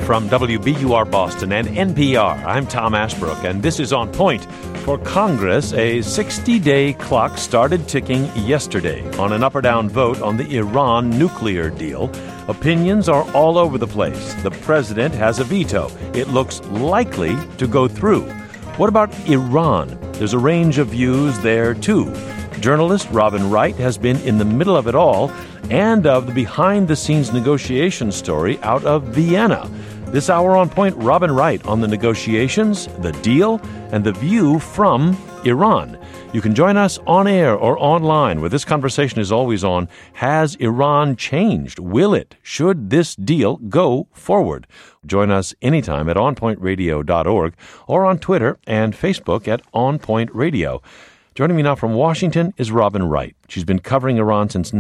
From WBUR Boston and NPR, I'm Tom Ashbrook, and this is On Point. For Congress, a 60-day clock started ticking yesterday on an up-or-down vote on the Iran nuclear deal. Opinions are all over the place. The president has a veto. It looks likely to go through. What about Iran? There's a range of views there, too. Journalist Robin Wright has been in the middle of it all and of the behind-the-scenes negotiation story out of Vienna. This hour on Point, Robin Wright on the negotiations, the deal, and the view from Iran. You can join us on air or online, where this conversation is always on. Has Iran changed? Will it? Should this deal go forward? Join us anytime at onpointradio.org or on Twitter and Facebook at On Point Radio. Joining me now from Washington is Robin Wright. She's been covering Iran since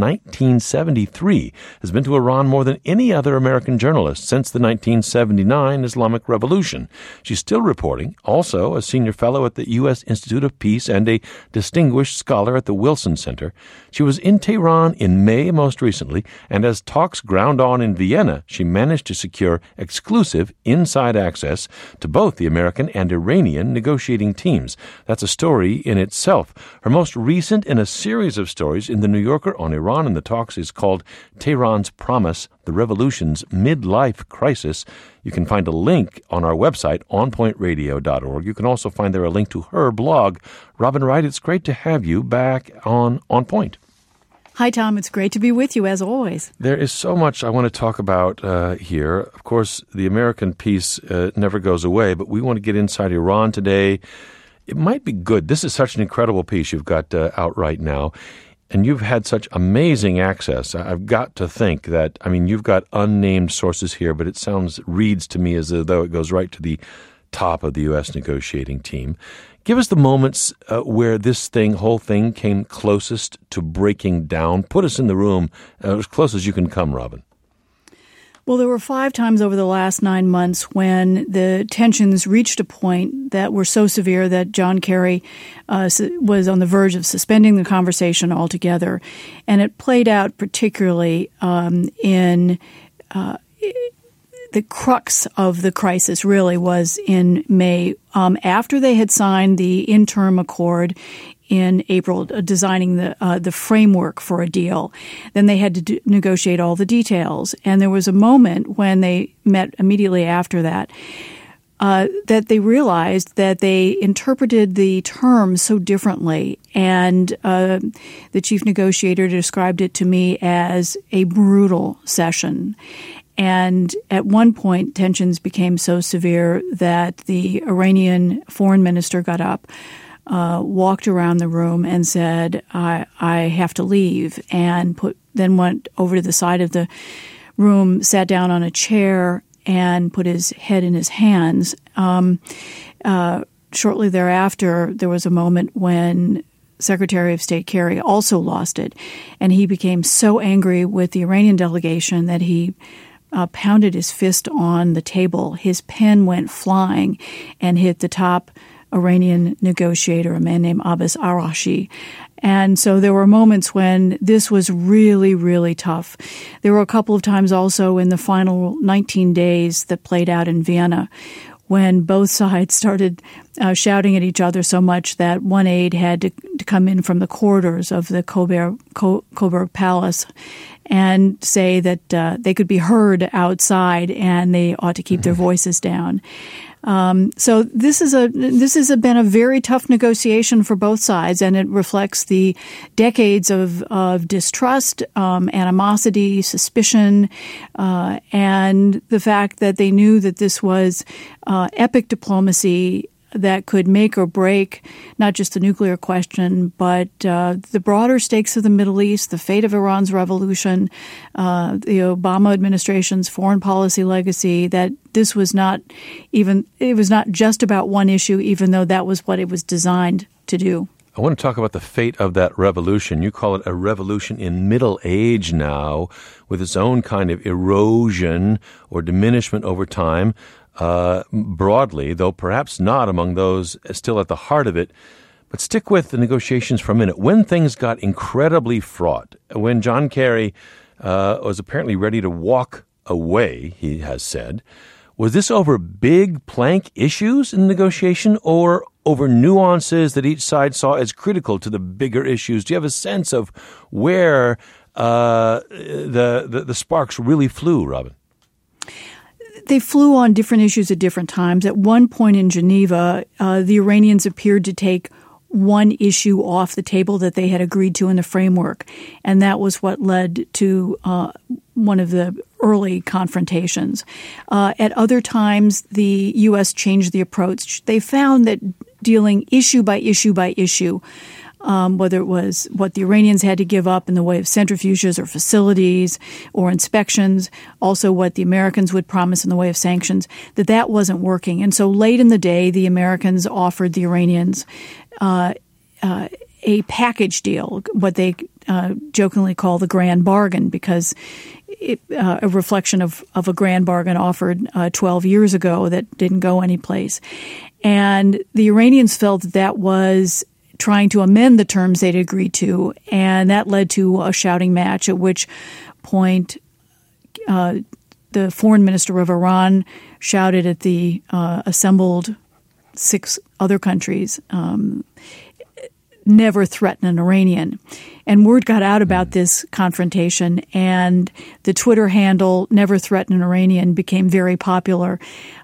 1973, has been to Iran more than any other American journalist since the 1979 Islamic Revolution. She's still reporting, also a senior fellow at the U.S. Institute of Peace and a distinguished scholar at the Wilson Center. She was in Tehran in May most recently, and as talks ground on in Vienna, she managed to secure exclusive inside access to both the American and Iranian negotiating teams. That's a story in itself. Her most recent in a series of stories in The New Yorker on Iran and the talks is called Tehran's Promise, the Revolution's Midlife Crisis. You can find a link on our website, onpointradio.org. You can also find there a link to her blog. Robin Wright, it's great to have you back on Point. Hi, Tom. It's great to be with you, as always. There is so much I want to talk about here. Of course, the American piece never goes away, but we want to get inside Iran today. It might be good. This is such an incredible piece you've got out right now, and you've had such amazing access. I've got to think that, you've got unnamed sources here, but it reads to me as though it goes right to the top of the U.S. negotiating team. Give us the moments where this whole thing came closest to breaking down. Put us in the room as close as you can come, Robin. Well, there were 5 times over the last 9 months when the tensions reached a point that were so severe that John Kerry was on the verge of suspending the conversation altogether. And it played out particularly in the crux of the crisis really was in May. After they had signed the interim accord in April, designing the framework for a deal. Then they had to negotiate all the details. And there was a moment when they met immediately after that, that they realized that they interpreted the terms so differently. And the chief negotiator described it to me as a brutal session. And at one point, tensions became so severe that the Iranian foreign minister got up, walked around the room and said, I have to leave, and then went over to the side of the room, sat down on a chair, and put his head in his hands. Shortly thereafter, there was a moment when Secretary of State Kerry also lost it, and he became so angry with the Iranian delegation that he pounded his fist on the table. His pen went flying and hit the top Iranian negotiator, a man named Abbas Arashi. And so there were moments when this was really, really tough. There were a couple of times also in the final 19 days that played out in Vienna when both sides started shouting at each other so much that one aide had to come in from the corridors of the Coburg Palace and say that they could be heard outside and they ought to keep their voices down. So this has been a very tough negotiation for both sides, and it reflects the decades of distrust, animosity, suspicion, and the fact that they knew that this was epic diplomacy that could make or break not just the nuclear question, but the broader stakes of the Middle East, the fate of Iran's revolution, the Obama administration's foreign policy legacy, that this was not just about one issue, even though that was what it was designed to do. I want to talk about the fate of that revolution. You call it a revolution in middle age now, with its own kind of erosion or diminishment over time. Broadly, though perhaps not among those still at the heart of it. But stick with the negotiations for a minute. When things got incredibly fraught, when John Kerry was apparently ready to walk away, he has said, Was this over big plank issues in the negotiation or over nuances that each side saw as critical to the bigger issues? Do you have a sense of where the sparks really flew, Robin? They flew on different issues at different times. At one point in Geneva, the Iranians appeared to take one issue off the table that they had agreed to in the framework, and that was what led to one of the early confrontations. At other times, the U.S. changed the approach. They found that dealing issue by issue by issue, whether it was what the Iranians had to give up in the way of centrifuges or facilities or inspections, also what the Americans would promise in the way of sanctions, that wasn't working. And so late in the day, the Americans offered the Iranians a package deal, what they jokingly call the grand bargain, because a reflection of a grand bargain offered 12 years ago that didn't go anyplace. And the Iranians felt that was trying to amend the terms they'd agreed to, and that led to a shouting match, at which point the foreign minister of Iran shouted at the assembled 6 other countries, never threaten an Iranian. And word got out about this confrontation, and the Twitter handle Never Threaten an Iranian became very popular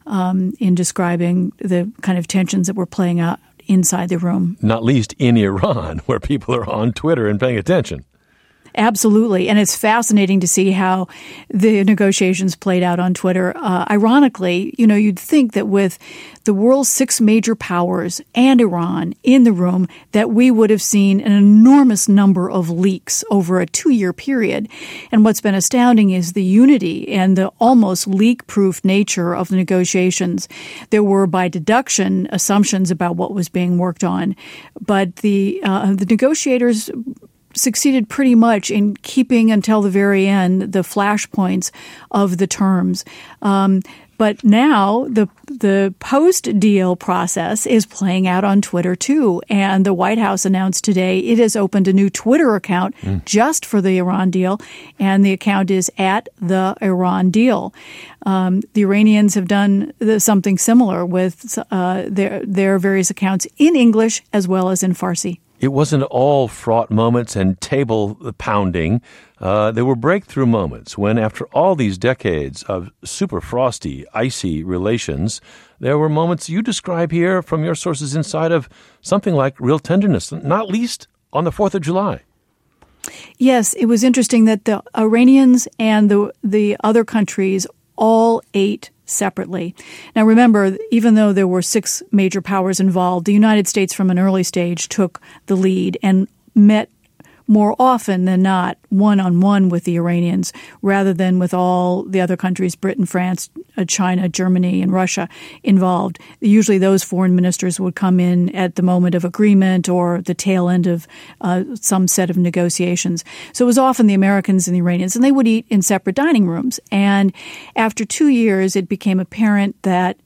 in describing the kind of tensions that were playing out inside the room. Not least in Iran, where people are on Twitter and paying attention. Absolutely. And it's fascinating to see how the negotiations played out on Twitter. Ironically, you'd think that with the world's 6 major powers and Iran in the room, that we would have seen an enormous number of leaks over a 2-year period. And what's been astounding is the unity and the almost leak-proof nature of the negotiations. There were, by deduction, assumptions about what was being worked on. But the negotiators succeeded pretty much in keeping until the very end the flashpoints of the terms. But now the post-deal process is playing out on Twitter too. And the White House announced today it has opened a new Twitter account just for the Iran deal. And the account is @TheIranDeal. The Iranians have done something similar with their various accounts in English as well as in Farsi. It wasn't all fraught moments and table pounding. There were breakthrough moments when, after all these decades of super frosty, icy relations, there were moments you describe here from your sources inside of something like real tenderness, not least on the 4th of July. Yes, it was interesting that the Iranians and the other countries all ate separately. Now, remember, even though there were 6 major powers involved, the United States from an early stage took the lead and met more often than not one-on-one with the Iranians rather than with all the other countries, Britain, France, China, Germany, and Russia involved. Usually those foreign ministers would come in at the moment of agreement or the tail end of some set of negotiations. So it was often the Americans and the Iranians, and they would eat in separate dining rooms. And after 2 years, it became apparent that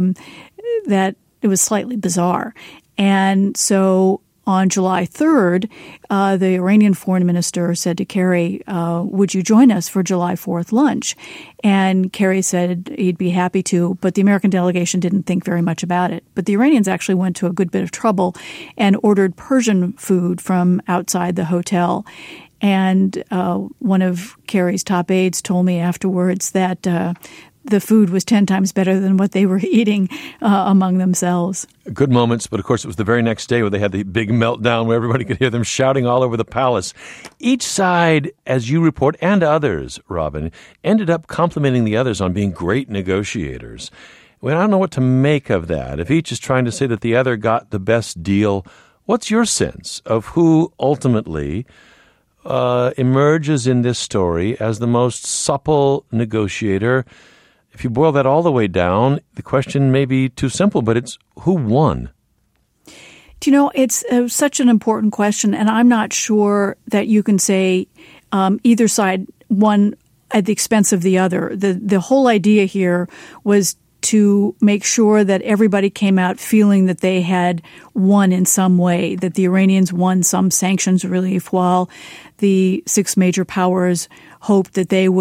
that it was slightly bizarre. And so on July 3rd, the Iranian foreign minister said to Kerry, would you join us for July 4th lunch? And Kerry said he'd be happy to, but the American delegation didn't think very much about it. But the Iranians actually went to a good bit of trouble and ordered Persian food from outside the hotel. And one of Kerry's top aides told me afterwards that the food was 10 times better than what they were eating among themselves. Good moments, but of course it was the very next day where they had the big meltdown where everybody could hear them shouting all over the palace. Each side, as you report, and others, Robin, ended up complimenting the others on being great negotiators. Well, I don't know what to make of that. If each is trying to say that the other got the best deal, what's your sense of who ultimately emerges in this story as the most supple negotiator? If you boil that all the way down, the question may be too simple, but it's who won? Do you know, it's such an important question, and I'm not sure that you can say either side won at the expense of the other. The whole idea here was to make sure that everybody came out feeling that they had won in some way, that the Iranians won some sanctions relief while the 6 major powers hoped that they would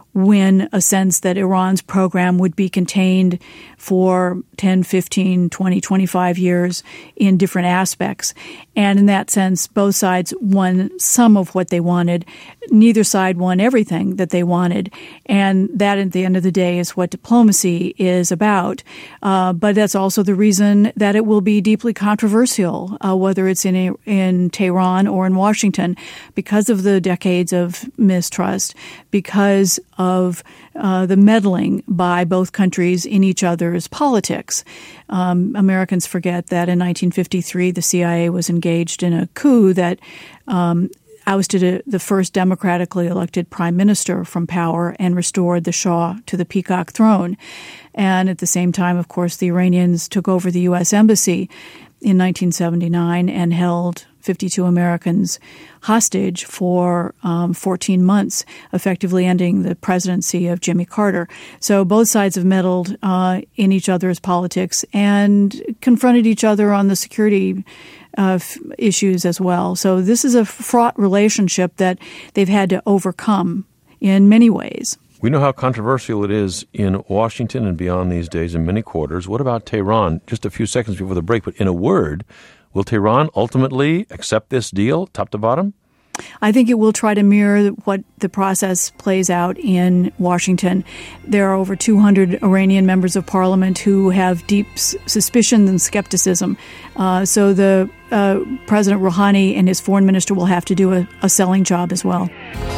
win a sense that Iran's program would be contained for 10, 15, 20, 25 years in different aspects. And in that sense, both sides won some of what they wanted. Neither side won everything that they wanted. And that, at the end of the day, is what diplomacy is about. But that's also the reason that it will be deeply controversial, whether it's in Tehran or in Washington, because of the decades of mistrust, because of the meddling by both countries in each other's politics. Americans forget that in 1953, the CIA was engaged in a coup that ousted the first democratically elected prime minister from power and restored the Shah to the peacock throne. And at the same time, of course, the Iranians took over the U.S. Embassy in 1979 and held 52 Americans hostage for 14 months, effectively ending the presidency of Jimmy Carter. So both sides have meddled in each other's politics and confronted each other on the security issues as well. So this is a fraught relationship that they've had to overcome in many ways. We know how controversial it is in Washington and beyond these days in many quarters. What about Tehran? Just a few seconds before the break, but in a word, will Tehran ultimately accept this deal, top to bottom? I think it will try to mirror what the process plays out in Washington. There are over 200 Iranian members of parliament who have deep suspicion and skepticism. So the President Rouhani and his foreign minister will have to do a selling job as well.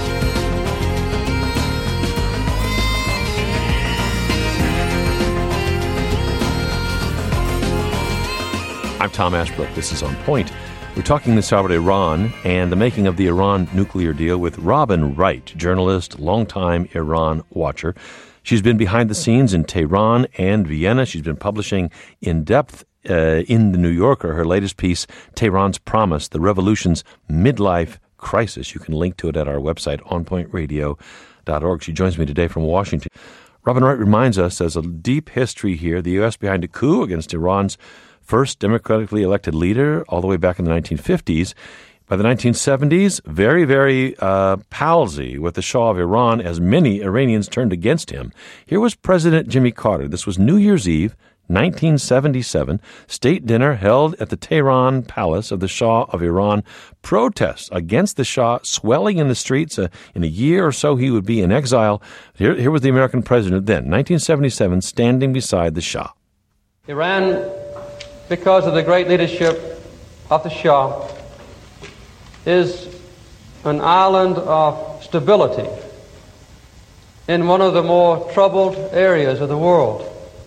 I'm Tom Ashbrook. This is On Point. We're talking this hour about Iran and the making of the Iran nuclear deal with Robin Wright, journalist, longtime Iran watcher. She's been behind the scenes in Tehran and Vienna. She's been publishing in depth in The New Yorker, her latest piece, Tehran's Promise, the Revolution's Midlife Crisis. You can link to it at our website, onpointradio.org. She joins me today from Washington. Robin Wright reminds us there's a deep history here, the U.S. behind a coup against Iran's first democratically elected leader all the way back in the 1950s. By the 1970s, very, very palsy with the Shah of Iran as many Iranians turned against him. Here was President Jimmy Carter. This was New Year's Eve, 1977, state dinner held at the Tehran Palace of the Shah of Iran. Protests against the Shah swelling in the streets. In a year or so, he would be in exile. Here was the American president then, 1977, standing beside the Shah. Iran, because of the great leadership of the Shah, is an island of stability in one of the more troubled areas of the world.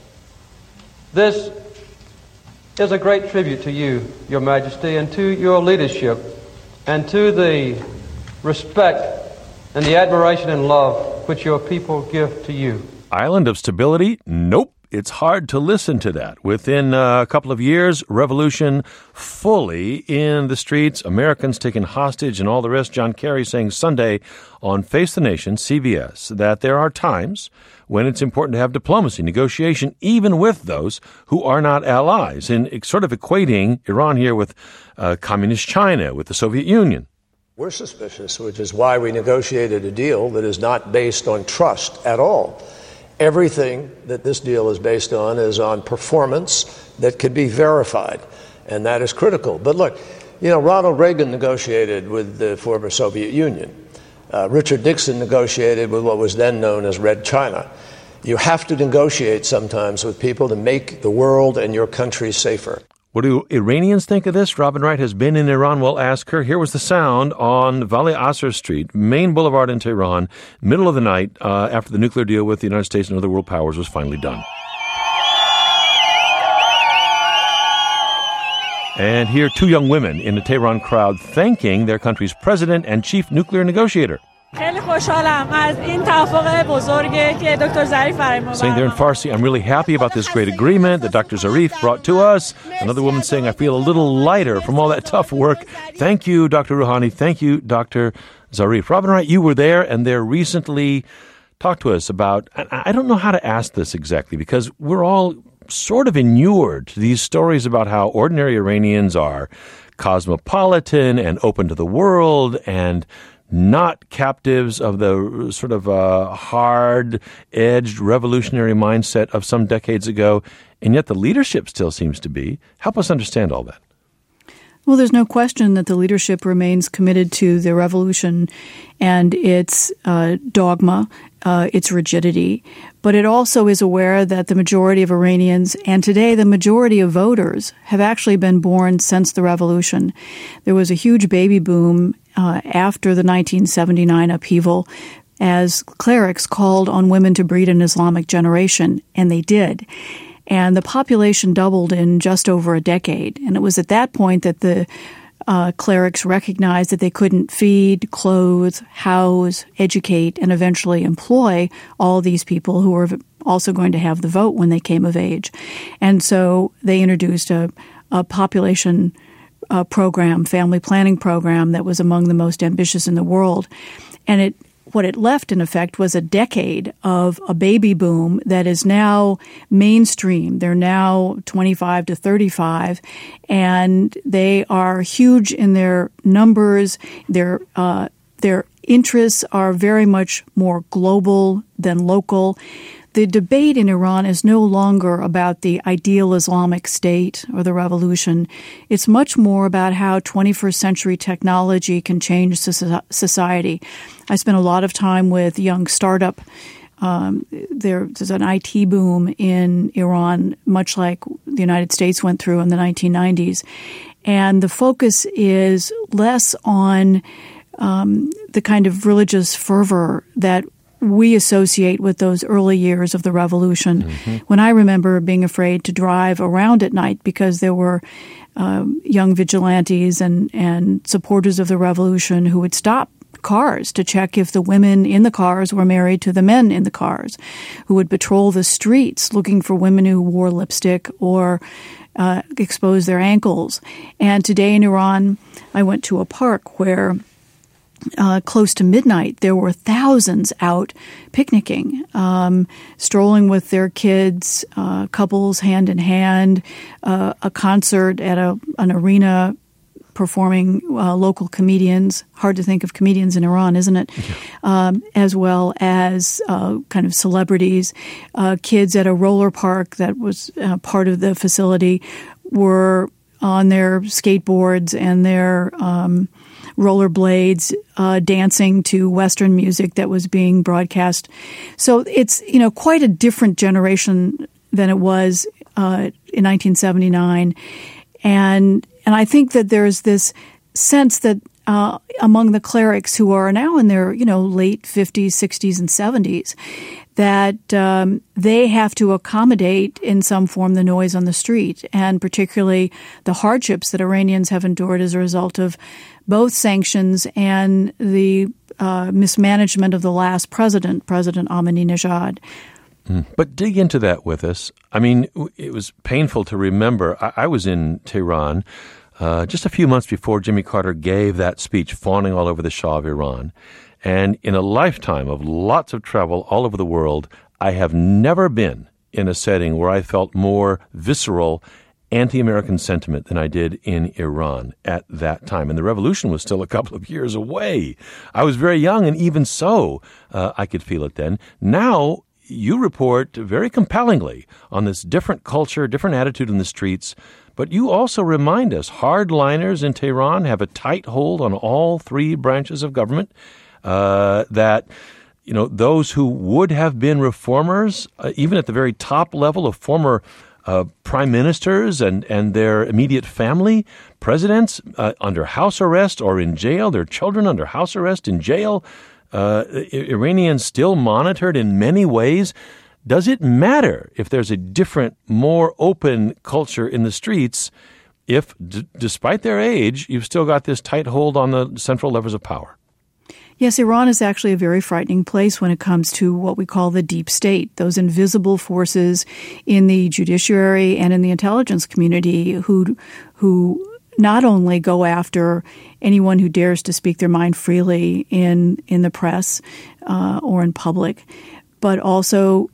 This is a great tribute to you, Your Majesty, and to your leadership, and to the respect and the admiration and love which your people give to you. Island of stability? Nope. It's hard to listen to that. Within a couple of years, revolution fully in the streets, Americans taken hostage and all the rest. John Kerry saying Sunday on Face the Nation, CBS, that there are times when it's important to have diplomacy, negotiation, even with those who are not allies, and sort of equating Iran here with communist China, with the Soviet Union. We're suspicious, which is why we negotiated a deal that is not based on trust at all. Everything that this deal is based on is on performance that could be verified, and that is critical. But look, Ronald Reagan negotiated with the former Soviet Union. Richard Nixon negotiated with what was then known as Red China. You have to negotiate sometimes with people to make the world and your country safer. What do Iranians think of this? Robin Wright has been in Iran. We'll ask her. Here was the sound on Vali Asr Street, main boulevard in Tehran, middle of the night, after the nuclear deal with the United States and other world powers was finally done. And here, two young women in the Tehran crowd thanking their country's president and chief nuclear negotiator. Saying there in Farsi, I'm really happy about this great agreement that Dr. Zarif brought to us. Another woman saying, I feel a little lighter from all that tough work. Thank you, Dr. Rouhani. Thank you, Dr. Zarif. Robin Wright, you were there and there recently. Talk to us about, I don't know how to ask this exactly because we're all sort of inured to these stories about how ordinary Iranians are cosmopolitan and open to the world and not captives of the sort of hard-edged revolutionary mindset of some decades ago, and yet the leadership still seems to be. Help us understand all that. Well, there's no question that the leadership remains committed to the revolution and its dogma, its rigidity. But it also is aware that the majority of Iranians, and today the majority of voters, have actually been born since the revolution. There was a huge baby boom after the 1979 upheaval as clerics called on women to breed an Islamic generation, and they did. And the population doubled in just over a decade. And it was at that point that the clerics recognized that they couldn't feed, clothe, house, educate, and eventually employ all these people who were also going to have the vote when they came of age. And so they introduced a population program, family planning program that was among the most ambitious in the world. And what it left, in effect, was a decade of a baby boom that is now mainstream. They're now 25 to 35, and they are huge in their numbers. Their interests are very much more global than local. The debate in Iran is no longer about the ideal Islamic state or the revolution. It's much more about how 21st century technology can change society. I spent a lot of time with young startup. There's an IT boom in Iran, much like the United States went through in the 1990s. And the focus is less on the kind of religious fervor that we associate with those early years of the revolution. Mm-hmm. When I remember being afraid to drive around at night because there were young vigilantes and supporters of the revolution who would stop cars to check if the women in the cars were married to the men in the cars, who would patrol the streets looking for women who wore lipstick or exposed their ankles. And today in Iran, I went to a park where close to midnight, there were thousands out picnicking, strolling with their kids, couples hand in hand, a concert at an arena performing local comedians. Hard to think of comedians in Iran, isn't it? Yeah. As well as kind of celebrities. Kids at a roller park that was part of the facility were on their skateboards and their rollerblades, dancing to Western music that was being broadcast. So it's, quite a different generation than it was in 1979. And I think that there's this sense that among the clerics who are now in their, late 50s, 60s, and 70s, that they have to accommodate in some form the noise on the street, and particularly the hardships that Iranians have endured as a result of both sanctions and the mismanagement of the last President Ahmadinejad. But dig into that with us. I mean, it was painful to remember. I was in Tehran just a few months before Jimmy Carter gave that speech fawning all over the Shah of Iran. And in a lifetime of lots of travel all over the world, I have never been in a setting where I felt more visceral anti-American sentiment than I did in Iran at that time. And the revolution was still a couple of years away. I was very young, and even so, I could feel it then. Now, you report very compellingly on this different culture, different attitude in the streets, but you also remind us hardliners in Tehran have a tight hold on all three branches of government, that those who would have been reformers, even at the very top level of former prime ministers and their immediate family, presidents under house arrest or in jail, their children under house arrest in jail, Iranians still monitored in many ways. Does it matter if there's a different, more open culture in the streets if, despite their age, you've still got this tight hold on the central levers of power? Yes, Iran is actually a very frightening place when it comes to what we call the deep state, those invisible forces in the judiciary and in the intelligence community who not only go after anyone who dares to speak their mind freely in the press or in public, but also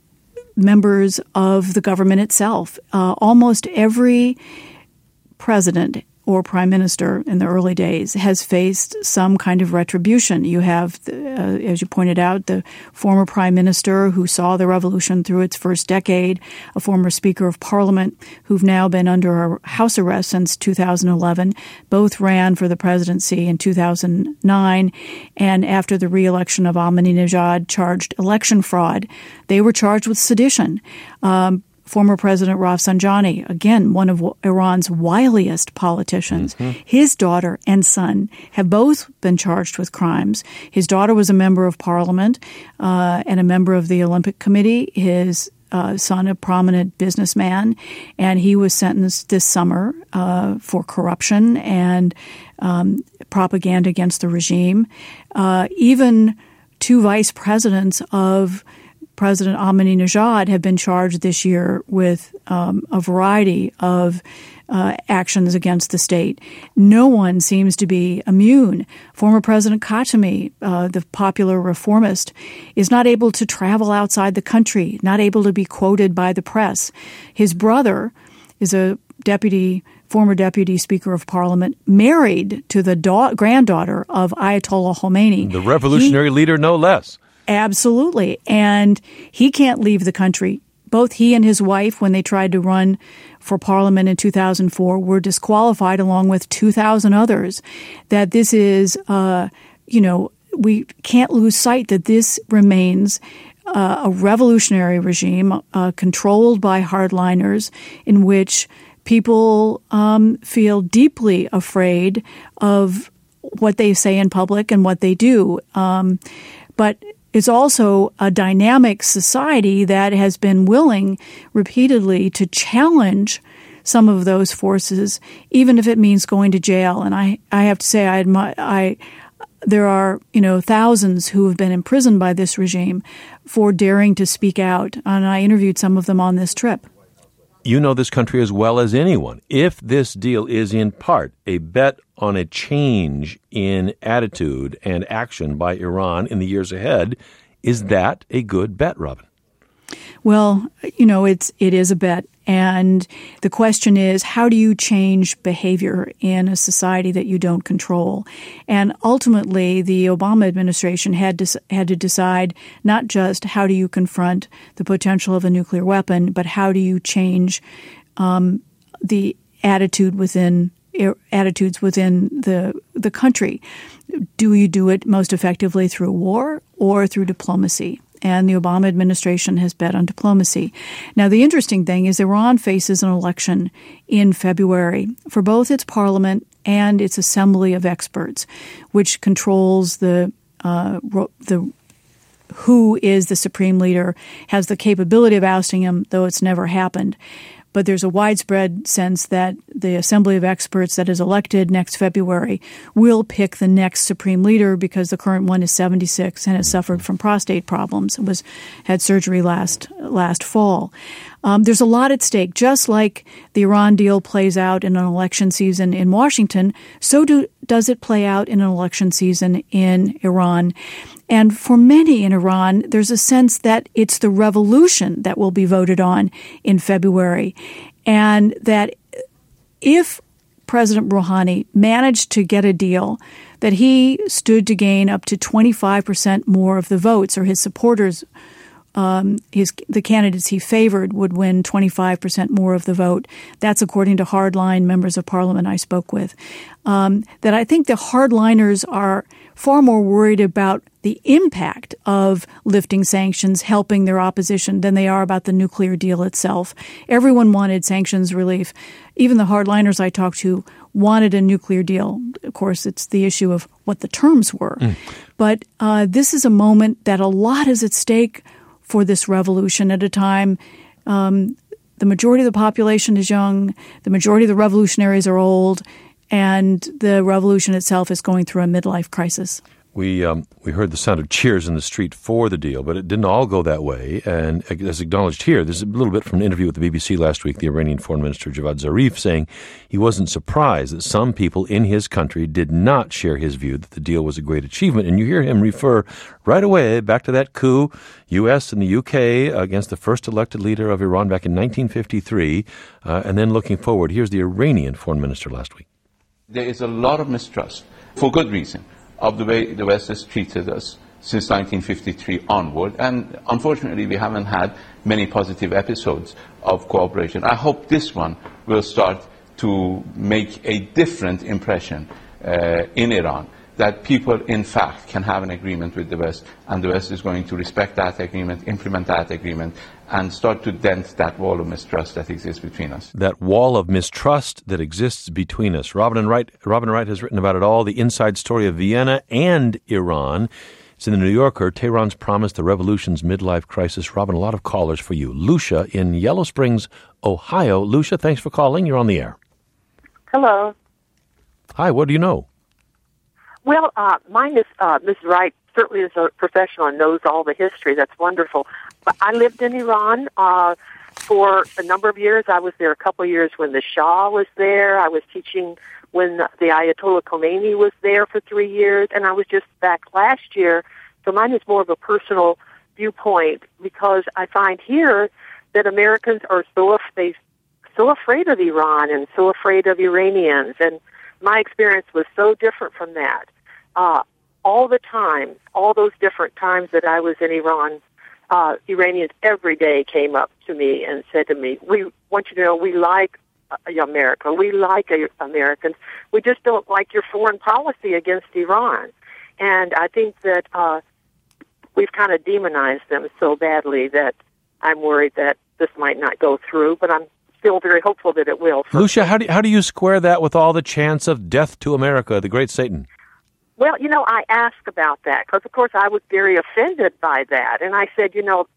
members of the government itself. Almost every president or prime minister in the early days has faced some kind of retribution. You have, as you pointed out, the former prime minister who saw the revolution through its first decade, a former speaker of parliament who've now been under house arrest since 2011. Both ran for the presidency in 2009, and after the re-election of Ahmadinejad charged election fraud, they were charged with sedition. Former President Rafsanjani, again, one of Iran's wiliest politicians, his daughter and son have both been charged with crimes. His daughter was a member of parliament and a member of the Olympic Committee. His son, a prominent businessman, and he was sentenced this summer for corruption and propaganda against the regime. Even two vice presidents of President Ahmadinejad have been charged this year with a variety of actions against the state. No one seems to be immune. Former President Khatami, the popular reformist, is not able to travel outside the country, not able to be quoted by the press. His brother is a former deputy speaker of parliament, married to the granddaughter of Ayatollah Khomeini. The revolutionary leader, no less. Absolutely. And he can't leave the country. Both he and his wife, when they tried to run for parliament in 2004, were disqualified along with 2,000 others. That this is, we can't lose sight that this remains a revolutionary regime controlled by hardliners in which people feel deeply afraid of what they say in public and what they do. But it's also a dynamic society that has been willing repeatedly to challenge some of those forces, even if it means going to jail. And I have to say, there are thousands who have been imprisoned by this regime for daring to speak out, and I interviewed some of them on this trip. You know this country as well as anyone. If this deal is in part a bet on a change in attitude and action by Iran in the years ahead, is that a good bet, Robin? Well, it is a bet. And the question is, how do you change behavior in a society that you don't control? And ultimately, the Obama administration had to decide not just how do you confront the potential of a nuclear weapon, but how do you change the attitudes within the country. Do you do it most effectively through war or through diplomacy? And the Obama administration has bet on diplomacy. Now, the interesting thing is Iran faces an election in February for both its parliament and its assembly of experts, which controls the who is the supreme leader, has the capability of ousting him, though it's never happened. But there's a widespread sense that the Assembly of Experts that is elected next February will pick the next supreme leader because the current one is 76 and has suffered from prostate problems. Had surgery last fall. There's a lot at stake. Just like the Iran deal plays out in an election season in Washington, so does it play out in an election season in Iran. And for many in Iran, there's a sense that it's the revolution that will be voted on in February. And that if President Rouhani managed to get a deal, that he stood to gain up to 25% more of the votes, or his supporters, the candidates he favored would win 25% more of the vote. That's according to hardline members of parliament I spoke with. That I think the hardliners are far more worried about the impact of lifting sanctions, helping their opposition, than they are about the nuclear deal itself. Everyone wanted sanctions relief. Even the hardliners I talked to wanted a nuclear deal. Of course, it's the issue of what the terms were. But this is a moment that a lot is at stake for this revolution at a time. The majority of the population is young. The majority of the revolutionaries are old. And the revolution itself is going through a midlife crisis. We heard the sound of cheers in the street for the deal, but it didn't all go that way. And as acknowledged here, there's a little bit from an interview with the BBC last week, the Iranian Foreign Minister Javad Zarif saying he wasn't surprised that some people in his country did not share his view that the deal was a great achievement. And you hear him refer right away back to that coup, U.S. and the U.K. against the first elected leader of Iran back in 1953. And then looking forward, here's the Iranian Foreign Minister last week. There is a lot of mistrust, for good reason, of the way the West has treated us since 1953 onward, and unfortunately we haven't had many positive episodes of cooperation. I hope this one will start to make a different impression in Iran, that people in fact can have an agreement with the West, and the West is going to respect that agreement, implement that agreement, and start to dent that wall of mistrust that exists between us. That wall of mistrust that exists between us. Robin Wright has written about it all, the inside story of Vienna and Iran. It's in the New Yorker. Tehran's promised the revolution's midlife crisis. Robin, a lot of callers for you. Lucia in Yellow Springs, Ohio. Lucia, thanks for calling. You're on the air. Hello. Hi, what do you know? Well, mine is, Ms. Wright certainly is a professional and knows all the history. That's wonderful. But I lived in Iran for a number of years. I was there a couple of years when the Shah was there. I was teaching when the Ayatollah Khomeini was there for 3 years. And I was just back last year. So mine is more of a personal viewpoint because I find here that Americans are so afraid of Iran and so afraid of Iranians. And my experience was so different from that. All the time, all those different times that I was in Iran, Iranians every day came up to me and said to me, "We want you to know we like America. We like Americans. We just don't like your foreign policy against Iran." And I think that we've kind of demonized them so badly that I'm worried that this might not go through, but I'm still very hopeful that it will. Lucia, how do you square that with all the chants of death to America, the great Satan? Well, I asked about that because, of course, I was very offended by that. And I said,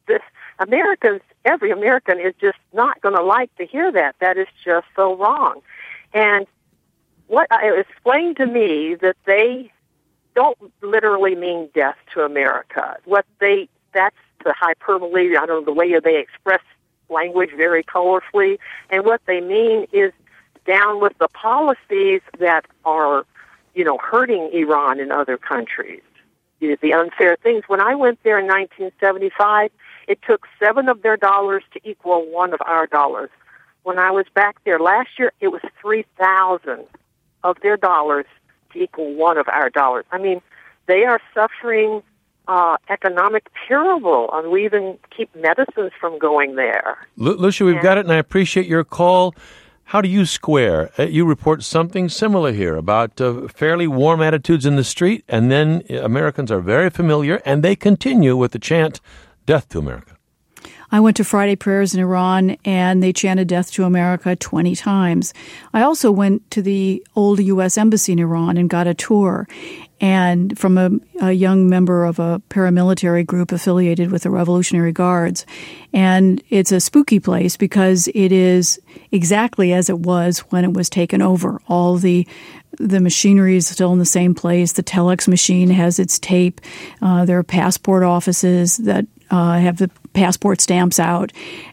every American is just not going to like to hear that. That is just so wrong. And what it explained to me that they don't literally mean death to America. That's the hyperbole, I don't know, the way they express language very colorfully. And what they mean is down with the policies that are hurting Iran and other countries, the unfair things. When I went there in 1975, it took 7 of their dollars to equal 1 of our dollars. When I was back there last year, it was 3,000 of their dollars to equal 1 of our dollars. I mean, they are suffering economic peril, and we even keep medicines from going there. Lucia, we've got it, and I appreciate your call. How do you square? You report something similar here about fairly warm attitudes in the street, and then Americans are very familiar, and they continue with the chant, death to America. I went to Friday prayers in Iran, and they chanted death to America 20 times. I also went to the old U.S. Embassy in Iran and got a tour, and from a young member of a paramilitary group affiliated with the Revolutionary Guards. And it's a spooky place because it is exactly as it was when it was taken over. All the machinery is still in the same place. The telex machine has its tape. There are passport offices that have the passport stamps out.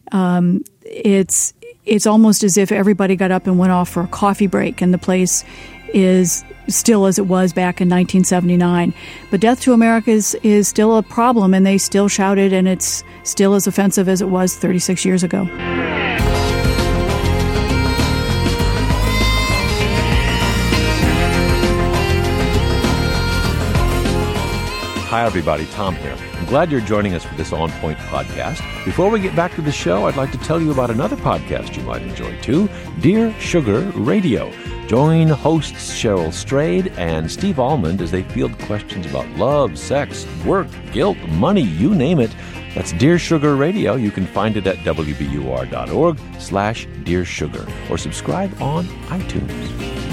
It's almost as if everybody got up and went off for a coffee break, and the place is still as it was back in 1979. But death to America is still a problem, and they still shout it, and it's still as offensive as it was 36 years ago. Hi, everybody. Tom here. I'm glad you're joining us for this On Point podcast. Before we get back to the show, I'd like to tell you about another podcast you might enjoy, too, Dear Sugar Radio. Join hosts Cheryl Strayed and Steve Almond as they field questions about love, sex, work, guilt, money, you name it. That's Dear Sugar Radio. You can find it at wbur.org/Dear Sugar or subscribe on iTunes.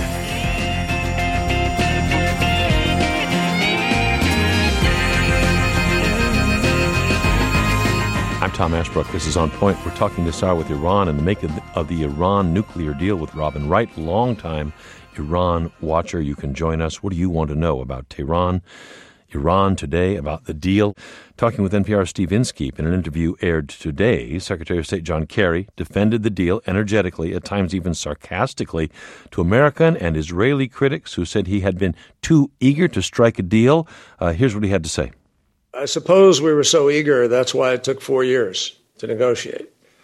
I'm Tom Ashbrook. This is On Point. We're talking this hour with Iran and the making of the Iran nuclear deal with Robin Wright, longtime Iran watcher. You can join us. What do you want to know about Tehran, Iran today, about the deal? Talking with NPR's Steve Inskeep in an interview aired today, Secretary of State John Kerry defended the deal energetically, at times even sarcastically, to American and Israeli critics who said he had been too eager to strike a deal. Here's what he had to say. I suppose we were so eager, that's why it took 4 years to negotiate.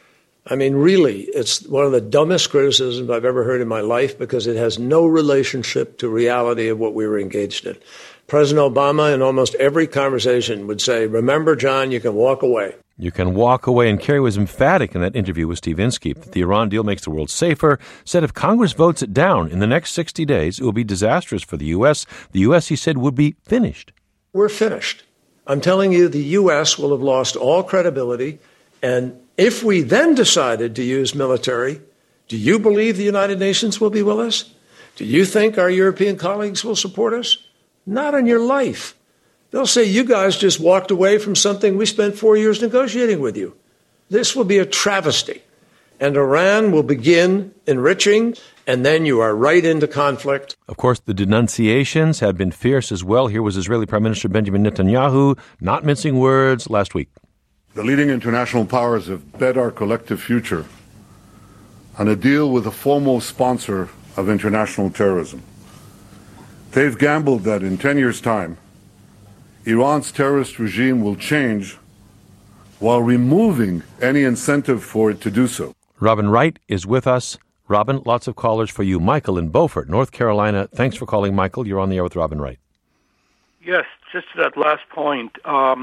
I mean, really, it's one of the dumbest criticisms I've ever heard in my life because it has no relationship to reality of what we were engaged in. President Obama, in almost every conversation, would say, remember, John, you can walk away. You can walk away. And Kerry was emphatic in that interview with Steve Inskeep that the Iran deal makes the world safer, said if Congress votes it down in the next 60 days, it will be disastrous for the U.S. The U.S., he said, would be finished. We're finished. I'm telling you, the U.S. will have lost all credibility. And if we then decided to use military, do you believe the United Nations will be with us? Do you think our European colleagues will support us? Not in your life. They'll say, you guys just walked away from something we spent 4 years negotiating with you. This will be a travesty. And Iran will begin enriching, and then you are right into conflict. Of course, the denunciations have been fierce as well. Here was Israeli Prime Minister Benjamin Netanyahu, not mincing words, last week. The leading international powers have bet our collective future on a deal with the foremost sponsor of international terrorism. They've gambled that in 10 years' time, Iran's terrorist regime will change while removing any incentive for it to do so. Robin Wright is with us. Robin, lots of callers for you. Michael in Beaufort, North Carolina. Thanks for calling, Michael. You're on the air with Robin Wright. Yes, just to that last point.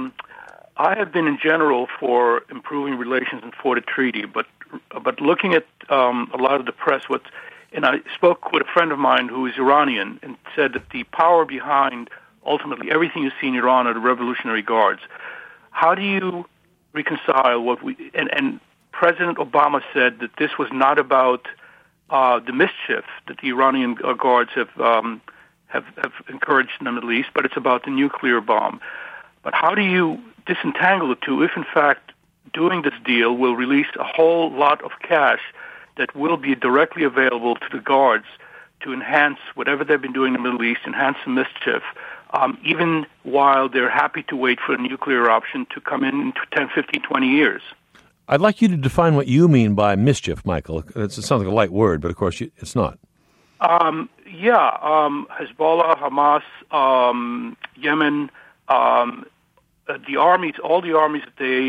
I have been in general for improving relations and for the treaty, but looking at a lot of the press, and I spoke with a friend of mine who is Iranian and said that the power behind ultimately everything you see in Iran are the Revolutionary Guards. How do you reconcile and President Obama said that this was not about the mischief that the Iranian guards have encouraged in the Middle East, but it's about the nuclear bomb. But how do you disentangle the two if, in fact, doing this deal will release a whole lot of cash that will be directly available to the guards to enhance whatever they've been doing in the Middle East, enhance the mischief, even while they're happy to wait for a nuclear option to come in 10, 15, 20 years? I'd like you to define what you mean by mischief, Michael. It sounds like a light word, but of course it's not. Hezbollah, Hamas, Yemen, the armies, all the armies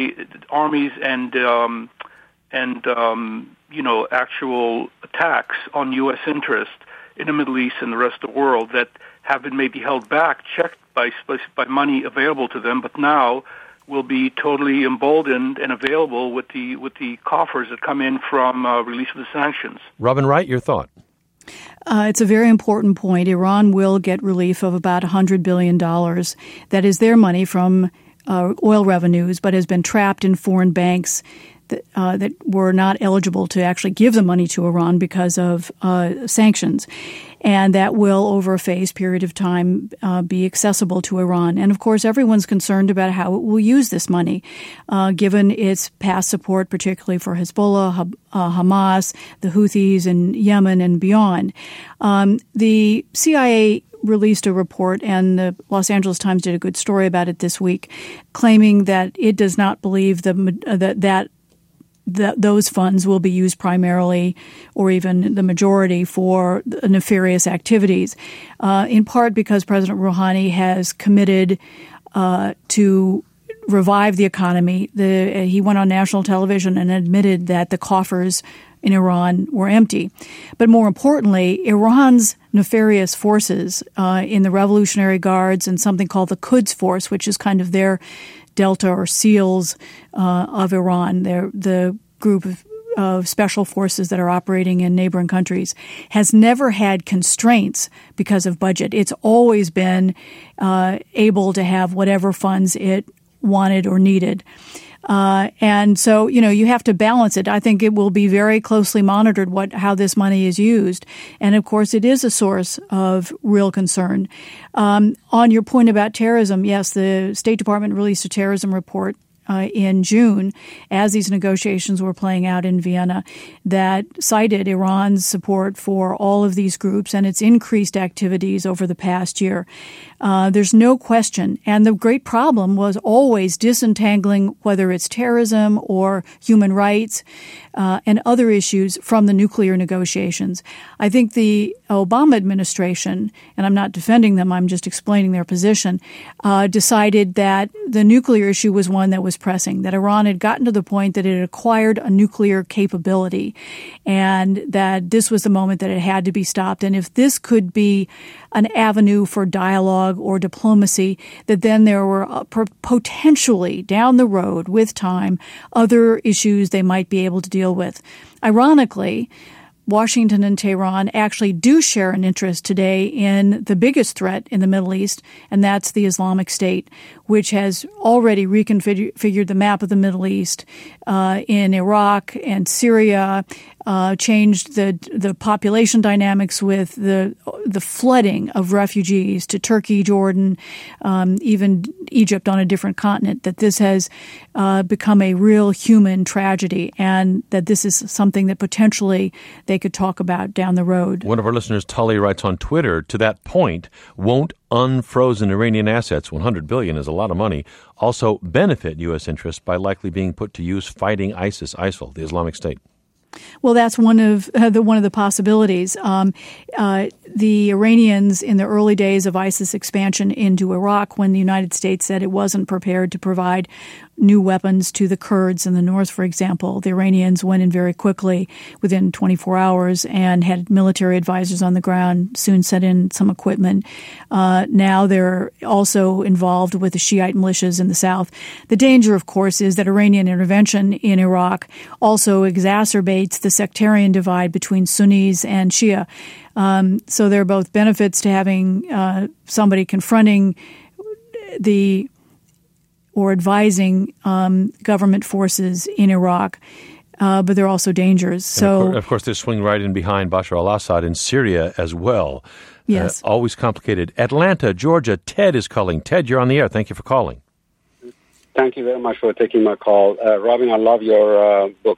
and actual attacks on U.S. interest in the Middle East and the rest of the world that have been maybe held back, checked by money available to them, but now will be totally emboldened and available with the coffers that come in from release of the sanctions. Robin Wright, your thought? It's a very important point. Iran will get relief of about $100 billion. That is their money from oil revenues, but has been trapped in foreign banks that were not eligible to actually give the money to Iran because of sanctions. And that will, over a phased period of time, be accessible to Iran. And, of course, everyone's concerned about how it will use this money, given its past support, particularly for Hezbollah, Hamas, the Houthis in Yemen and beyond. The CIA released a report, and the Los Angeles Times did a good story about it this week, claiming that it does not believe that those funds will be used primarily or even the majority for nefarious activities, in part because President Rouhani has committed to revive the economy. He went on national television and admitted that the coffers in Iran were empty. But more importantly, Iran's nefarious forces in the Revolutionary Guards and something called the Quds Force, which is kind of their Delta or SEALs of Iran, the group of special forces that are operating in neighboring countries, has never had constraints because of budget. It's always been able to have whatever funds it wanted or needed. And so, you have to balance it. I think it will be very closely monitored how this money is used. And of course, it is a source of real concern. On your point about terrorism, yes, the State Department released a terrorism report in June, as these negotiations were playing out in Vienna, that cited Iran's support for all of these groups and its increased activities over the past year. There's no question. And the great problem was always disentangling whether it's terrorism or human rights and other issues from the nuclear negotiations. I think the Obama administration, and I'm not defending them, I'm just explaining their position, decided that the nuclear issue was one that was was pressing, that Iran had gotten to the point that it had acquired a nuclear capability and that this was the moment that it had to be stopped. And if this could be an avenue for dialogue or diplomacy, that then there were potentially down the road with time other issues they might be able to deal with. Ironically, Washington and Tehran actually do share an interest today in the biggest threat in the Middle East, and that's the Islamic State, which has already reconfigured the map of the Middle East in Iraq and Syria, changed the population dynamics with the flooding of refugees to Turkey, Jordan, even Egypt on a different continent, that this has become a real human tragedy and that this is something that potentially they could talk about down the road. One of our listeners, Tully, writes on Twitter, to that point, won't unfrozen Iranian assets, $100 billion is a lot of money, also benefit U.S. interests by likely being put to use fighting ISIL, the Islamic State? Well, that's one of the possibilities. The Iranians, in the early days of ISIS expansion into Iraq, when the United States said it wasn't prepared to provide new weapons to the Kurds in the north, for example, the Iranians went in very quickly within 24 hours and had military advisors on the ground, soon sent in some equipment. Now they're also involved with the Shiite militias in the south. The danger, of course, is that Iranian intervention in Iraq also exacerbates the sectarian divide between Sunnis and Shia. So there are both benefits to having somebody confronting or advising government forces in Iraq, but there are also dangers. So, of course, they swing right in behind Bashar al-Assad in Syria as well. Yes. Always complicated. Atlanta, Georgia, Ted is calling. Ted, you're on the air. Thank you for calling. Thank you very much for taking my call. Robin, I love your books.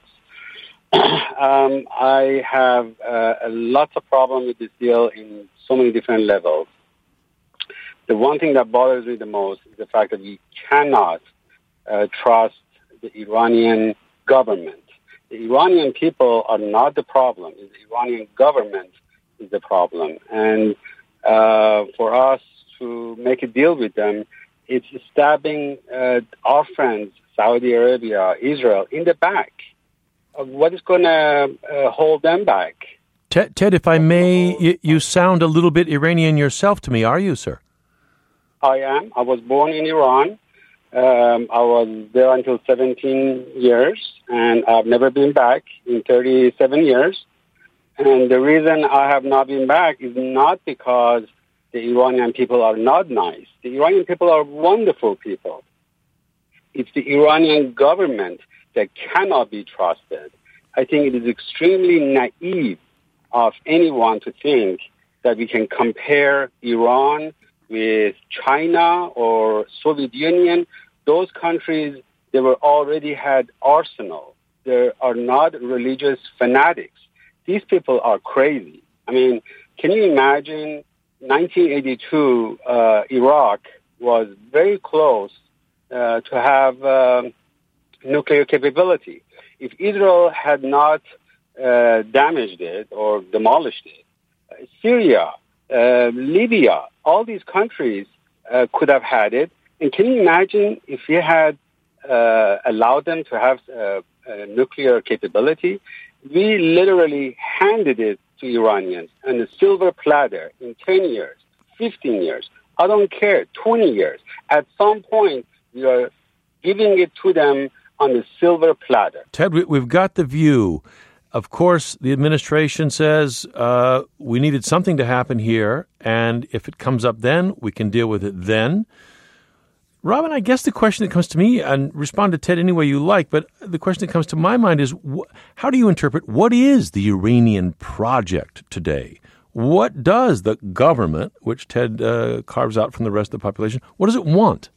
I have lots of problems with this deal in so many different levels. The one thing that bothers me the most is the fact that we cannot trust the Iranian government. The Iranian people are not the problem. The Iranian government is the problem. And for us to make a deal with them, it's stabbing our friends, Saudi Arabia, Israel, in the back. What is going to hold them back? Ted, if I may, you sound a little bit Iranian yourself to me, are you, sir? I am. I was born in Iran. I was there until 17 years, and I've never been back in 37 years. And the reason I have not been back is not because the Iranian people are not nice. The Iranian people are wonderful people. It's the Iranian government that cannot be trusted. I think it is extremely naive of anyone to think that we can compare Iran with China or Soviet Union. Those countries, they were already had arsenal. They are not religious fanatics. These people are crazy. I mean, can you imagine 1982, Iraq was very close to have nuclear capability. If Israel had not damaged it or demolished it, Syria, Libya, all these countries could have had it. And can you imagine if we had allowed them to have nuclear capability? We literally handed it to Iranians on a silver platter in 10 years, 15 years. I don't care, 20 years. At some point, we are giving it to them on a silver platter. Ted, we've got the view. Of course, the administration says we needed something to happen here, and if it comes up then, we can deal with it then. Robin, I guess the question that comes to me, and respond to Ted any way you like, but the question that comes to my mind is, how do you interpret what is the Iranian project today? What does the government, which Ted carves out from the rest of the population, what does it want?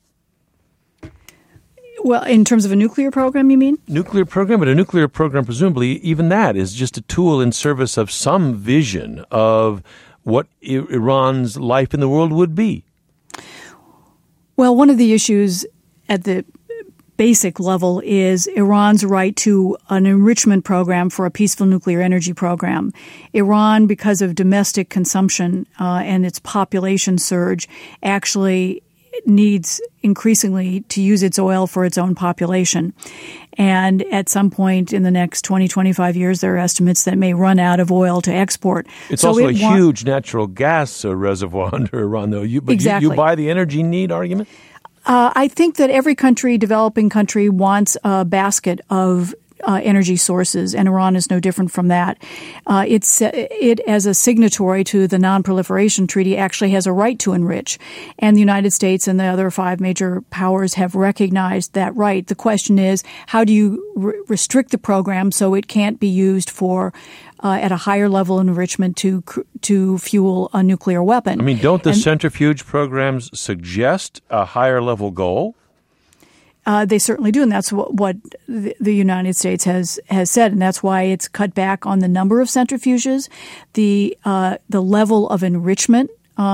Well, in terms of a nuclear program, you mean? Nuclear program, but a nuclear program, presumably, even that is just a tool in service of some vision of what Iran's life in the world would be. Well, one of the issues at the basic level is Iran's right to an enrichment program for a peaceful nuclear energy program. Iran, because of domestic consumption and its population surge, actually needs increasingly to use its oil for its own population. And at some point in the next 20, 25 years, there are estimates that it may run out of oil to export. It's also a huge natural gas reservoir under Iran, though. Exactly. You buy the energy need argument? I think that every developing country, wants a basket of energy sources, and Iran is no different from that. It, as a signatory to the Non-Proliferation Treaty, actually has a right to enrich, and the United States and the other 5 major powers have recognized that right. The question is, how do you restrict the program so it can't be used for at a higher level of enrichment to fuel a nuclear weapon? I mean, don't the centrifuge programs suggest a higher level goal? They certainly do, and that's what the United States has said, and that's why it's cut back on the number of centrifuges, the level of enrichment.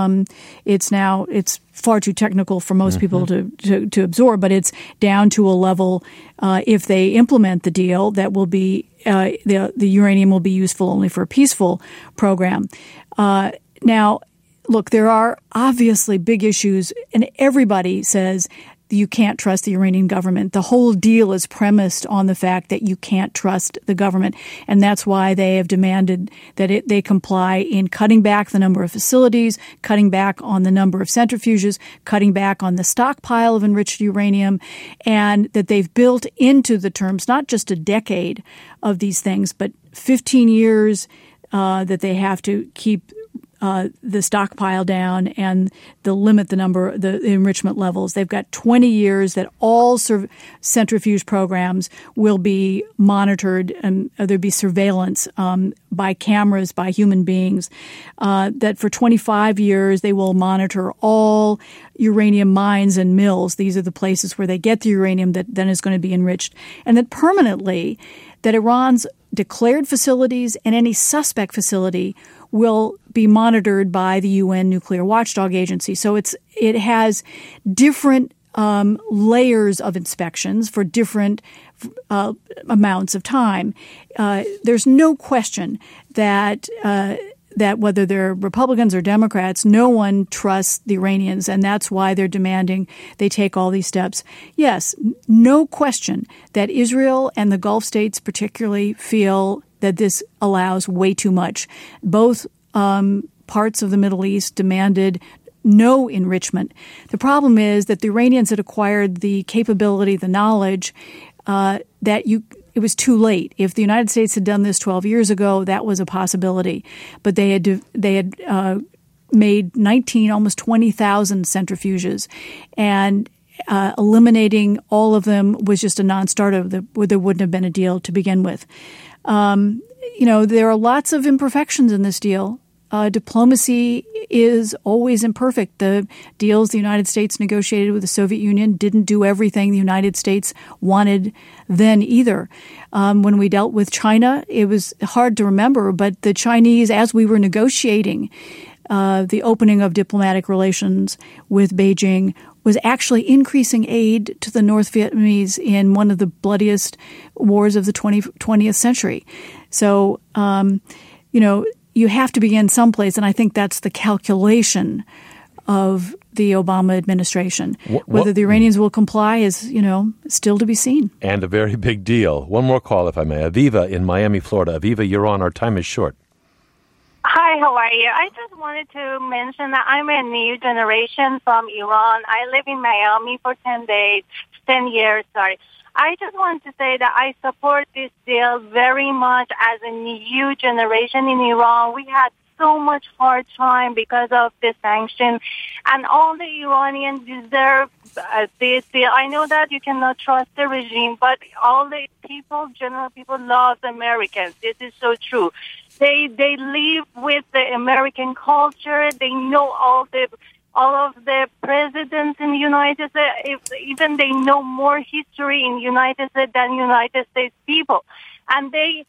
It's far too technical for most people to absorb, but it's down to a level. If they implement the deal, that will be the uranium will be useful only for a peaceful program. Now, look, there are obviously big issues, and everybody says you can't trust the Iranian government. The whole deal is premised on the fact that you can't trust the government, and that's why they have demanded that they comply in cutting back the number of facilities, cutting back on the number of centrifuges, cutting back on the stockpile of enriched uranium, and that they've built into the terms not just a decade of these things, but 15 years that they have to keep the stockpile down and limit the enrichment levels. They've got 20 years that all centrifuge programs will be monitored and there'll be surveillance by cameras, by human beings. That for 25 years they will monitor all uranium mines and mills. These are the places where they get the uranium that then is going to be enriched. And that permanently that Iran's declared facilities and any suspect facility will be monitored by the UN Nuclear Watchdog Agency. So it has different layers of inspections for different amounts of time. There's no question that whether they're Republicans or Democrats, no one trusts the Iranians, and that's why they're demanding they take all these steps. Yes, no question that Israel and the Gulf states particularly feel that this allows way too much. Both parts of the Middle East demanded no enrichment. The problem is that the Iranians had acquired the capability, the knowledge, it was too late. If the United States had done this 12 years ago, that was a possibility. But they had made 19, almost 20,000 centrifuges, and eliminating all of them was just a non-starter. There wouldn't have been a deal to begin with. There are lots of imperfections in this deal. Diplomacy is always imperfect. The deals the United States negotiated with the Soviet Union didn't do everything the United States wanted then either. When we dealt with China, it was hard to remember, but the Chinese, as we were negotiating the opening of diplomatic relations with Beijing, was actually increasing aid to the North Vietnamese in one of the bloodiest wars of the 20th century. So, you have to begin someplace, and I think that's the calculation of the Obama administration. Whether the Iranians will comply is, still to be seen. And a very big deal. One more call, if I may. Aviva in Miami, Florida. Aviva, you're on. Our time is short. Hi, how are you? I just wanted to mention that I'm a new generation from Iran. I live in Miami for 10 years. I just want to say that I support this deal very much as a new generation in Iran. We had so much hard time because of the sanction, and all the Iranians deserve this deal. I know that you cannot trust the regime, but all the general people love Americans. This is so true. They live with the American culture. They know all of the presidents in the United States. Even they know more history in the United States than United States people. And they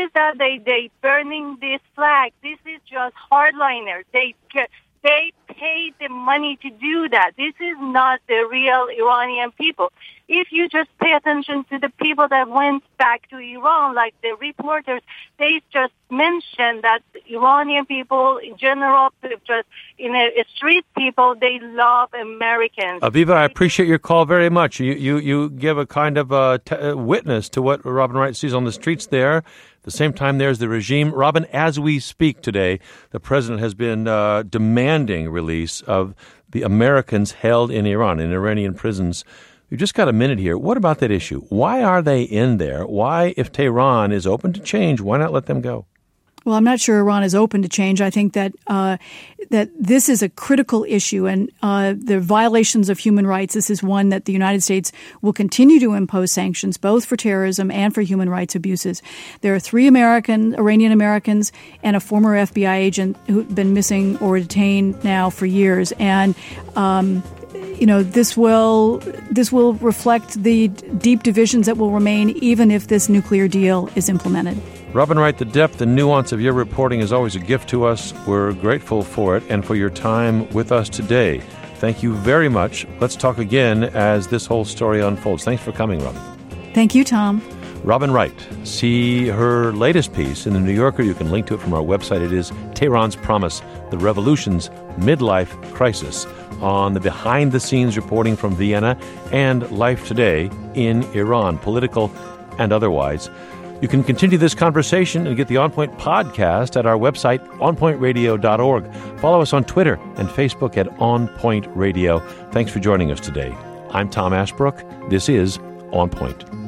burning this flag. This is just hardliners. They pay the money to do that. This is not the real Iranian people. if you just pay attention to the people that went back to Iran, like the reporters, they just mentioned that Iranian people in general, just street people, they love Americans. Aviva, I appreciate your call very much. You give a kind of witness to what Robin Wright sees on the streets there. At the same time, there's the regime. Robin, as we speak today, the president has been demanding release of the Americans held in Iran, in Iranian prisons. We've just got a minute here. What about that issue? Why are they in there? Why, if Tehran is open to change, why not let them go? Well, I'm not sure Iran is open to change. I think that that this is a critical issue, and the violations of human rights, this is one that the United States will continue to impose sanctions, both for terrorism and for human rights abuses. There are 3 Iranian Americans and a former FBI agent who've been missing or detained now for years, and this will reflect the deep divisions that will remain even if this nuclear deal is implemented. Robin Wright, the depth and nuance of your reporting is always a gift to us. We're grateful for it and for your time with us today. Thank you very much. Let's talk again as this whole story unfolds. Thanks for coming, Robin. Thank you, Tom. Robin Wright. See her latest piece in The New Yorker. You can link to it from our website. It is Tehran's Promise, the Revolution's Midlife Crisis, on the behind-the-scenes reporting from Vienna and life today in Iran, political and otherwise. You can continue this conversation and get the On Point podcast at our website, onpointradio.org. Follow us on Twitter and Facebook at On Point Radio. Thanks for joining us today. I'm Tom Ashbrook. This is On Point.